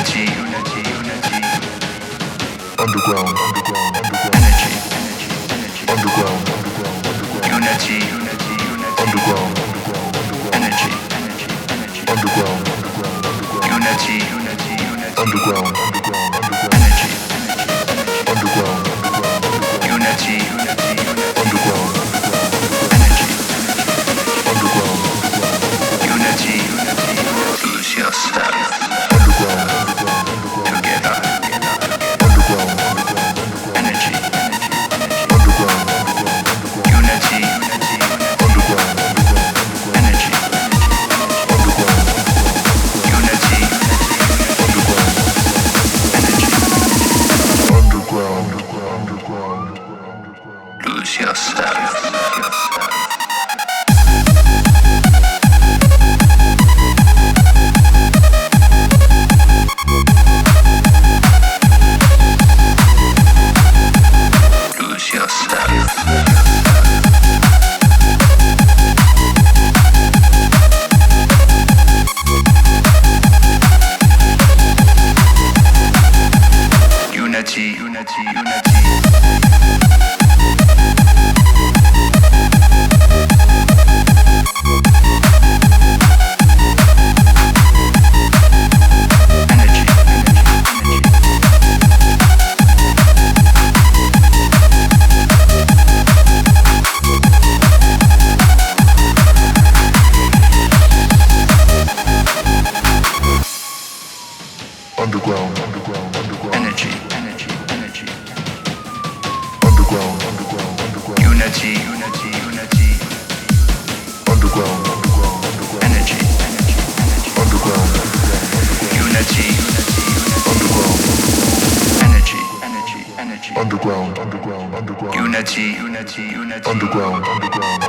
unity, underground, energy, underground, unity, underground, energy, underground, unity, underground, energy, underground, unity, underground, energy, underground, unity, lose yourself underground, together, underground, energy, underground, unity, underground, energy, underground, unity, energy, underground, lose yourself. Lose yourself. Unity, energy, underground, energy, underground, unity, underground, energy, underground, unity, underground, energy, underground, unity, underground,